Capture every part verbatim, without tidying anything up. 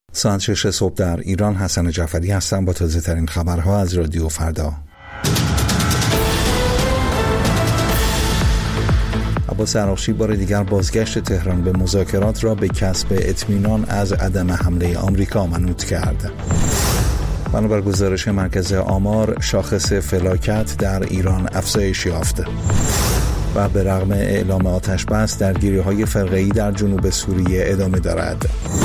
ساعت شش صبح در ایران. حسن جعفری هستم با تازه ترین خبرها از رادیو فردا. عباس عراقچی بار دیگر بازگشت تهران به مذاکرات را به کسب اطمینان از عدم حمله آمریکا منوط کرد. بنابر گزارش مرکز آمار، شاخص فلاکت در ایران افزایش یافت و به رغم اعلام آتش بس درگیری‌های فرقه‌ای در جنوب سوریه ادامه دارد.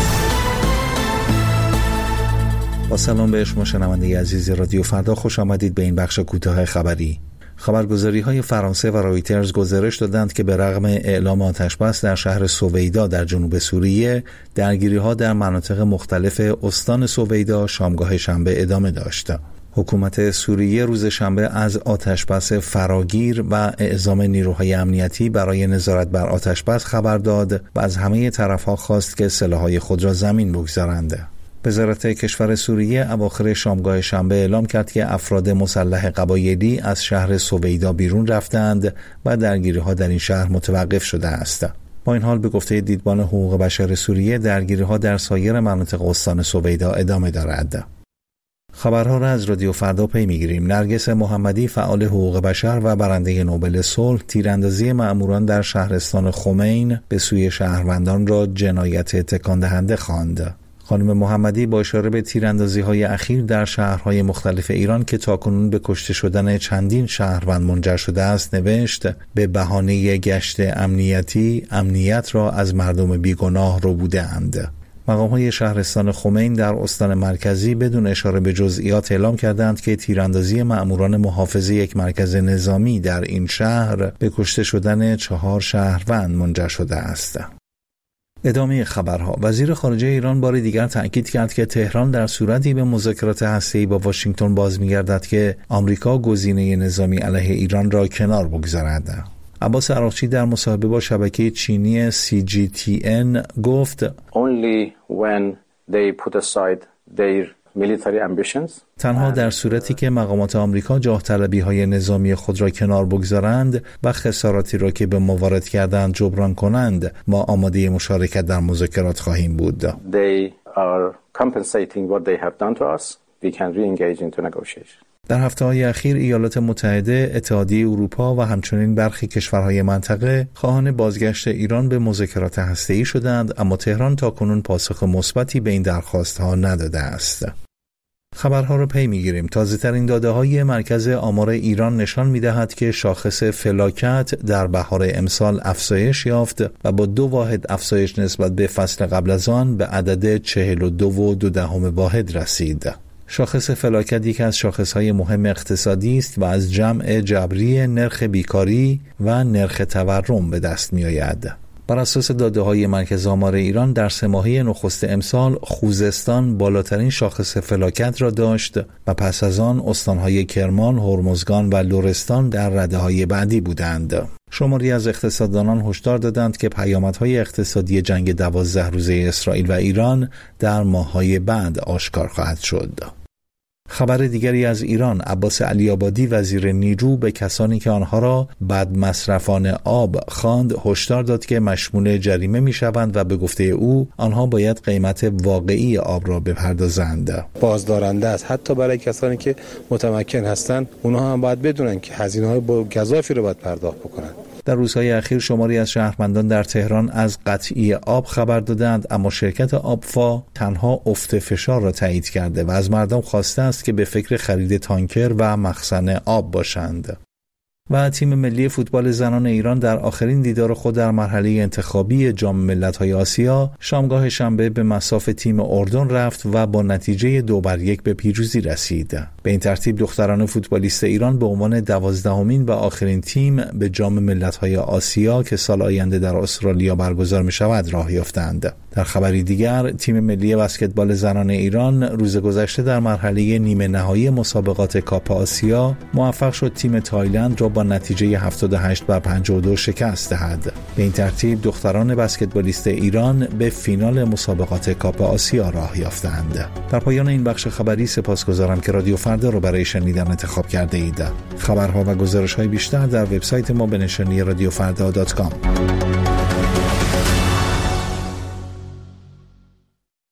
با سلام به شما شنونده عزیز رادیو فردا، خوش آمدید به این بخش کوتاه خبری. خبرگزاری‌های فرانسه و رایترز گزارش دادند که به رغم اعلام آتش بس در شهر سویدا در جنوب سوریه، درگیری‌ها در مناطق مختلف استان سویدا شامگاه شنبه ادامه داشت. حکومت سوریه روز شنبه از آتشبس فراگیر و اعزام نیروهای امنیتی برای نظارت بر آتشبس خبر داد و از همه طرف‌ها خواست که سلاح‌های خود را زمین بگذارند. وزارت کشور سوریه اواخر شامگاه شنبه اعلام کرد که افراد مسلح قبایلی از شهر سویدا بیرون رفتند و درگیری‌ها در این شهر متوقف شده است. با این حال به گفته دیدبان حقوق بشر سوریه، درگیری‌ها در سایر مناطق استان سویدا ادامه دارد. خبرها را از رادیو فردا پی می‌گیریم. نرگس محمدی، فعال حقوق بشر و برنده نوبل صلح، تیراندازی مأموران در شهرستان خمین به سوی شهروندان را جنایت تکان دهنده خواند. خانم محمدی با اشاره به تیراندازی‌های اخیر در شهرهای مختلف ایران که تاکنون به کشته شدن چندین شهروند منجر شده است نوشت: به بهانه گشت امنیتی، امنیت را از مردم بیگناه ربوده‌اند. مقام‌های شهرستان خمین در استان مرکزی بدون اشاره به جزئیات اعلام کردند که تیراندازی مأموران محافظ یک مرکز نظامی در این شهر به کشته شدن چهار شهروند منجر شده است. ادامه خبرها. وزیر خارجه ایران بار دیگر تأکید کرد که تهران در صورتی به مذاکرات هسته‌ای با واشنگتن باز می‌گردد که آمریکا گزینه نظامی علیه ایران را کنار بگذارد. عباس عراقچی در مصاحبه با شبکه چینی سی جی تی ان گفت: Only when they put aside their military ambitions. تنها در صورتی که مقامات آمریکا جاه طلبی‌های نظامی خود را کنار بگذارند و خساراتی را که به ما وارد کردند جبران کنند، ما آماده مشارکت در مذاکرات خواهیم بود. They are compensating what they have done to us. We can re-engage into negotiation. در هفته‌های اخیر ایالات متحده، اتحادیه اروپا و همچنین برخی کشورهای منطقه خواهان بازگشت ایران به مذاکرات هسته‌ای شدند، اما تهران تاکنون پاسخ مثبتی به این درخواست‌ها نداده است. خبرها را پی می‌گیریم. تازه‌ترین داده‌های مرکز آمار ایران نشان می‌دهد که شاخص فلاکت در بهار امسال افزایش یافت و با دو واحد افزایش نسبت به فصل قبل از آن به عدد چهل و دو و دو دهم واحد رسید. شاخص فلاکت یک از شاخص‌های مهم اقتصادی است و از جمع جبری نرخ بیکاری و نرخ تورم به دست می‌آید. بر اساس داده‌های مرکز آمار ایران در سه ماهه نخست امسال خوزستان بالاترین شاخص فلاکت را داشت و پس از آن استان‌های کرمان، هرمزگان و لرستان در رده‌های بعدی بودند. شماری از اقتصاددانان هشدار دادند که پیامدهای اقتصادی جنگ دوازده روزه اسرائیل و ایران در ماه‌های بعد آشکار خواهد شد. خبر دیگری از ایران. عباس علی‌آبادی وزیر نیرو به کسانی که آنها را بد مصرفان آب خواند هشدار داد که مشمول جریمه می‌شوند و به گفته او آنها باید قیمت واقعی آب را بپردازند. بازدارنده است حتی برای کسانی که متمکن هستند، اونها هم باید بدونن که هزینه‌های گزافی را باید پرداخت بکنند. در روزهای اخیر شماری از شهروندان در تهران از قطعی آب خبر دادند، اما شرکت آبفا تنها افت فشار را تایید کرده و از مردم خواسته است که به فکر خرید تانکر و مخزن آب باشند. و تیم ملی فوتبال زنان ایران در آخرین دیدار خود در مرحله انتخابی جام ملت‌های آسیا شامگاه شنبه به مصاف تیم اردن رفت و با نتیجه دو بر یک به پیروزی رسید. به این ترتیب دختران فوتبالیست ایران به عنوان دوازدهمین و آخرین تیم به جام ملت‌های آسیا که سال آینده در استرالیا برگزار می‌شود راه یافتند. در خبری دیگر، تیم ملی بسکتبال زنان ایران روز گذشته در مرحله نیمه نهایی مسابقات کاپ آسیا موفق شد تیم تایلند را با نتیجه هفتاد و هشت بر پنجاه و دو شکست دهد. به این ترتیب دختران بسکتبالیست ایران به فینال مسابقات کاپ آسیا راه یافتند. در پایان این بخش خبری سپاسگزارم که رادیو فردا را برای شنیدن انتخاب کرده اید. خبرها و گزارش‌های بیشتر در وبسایت ما به نشانی رادیو فردا دات کام.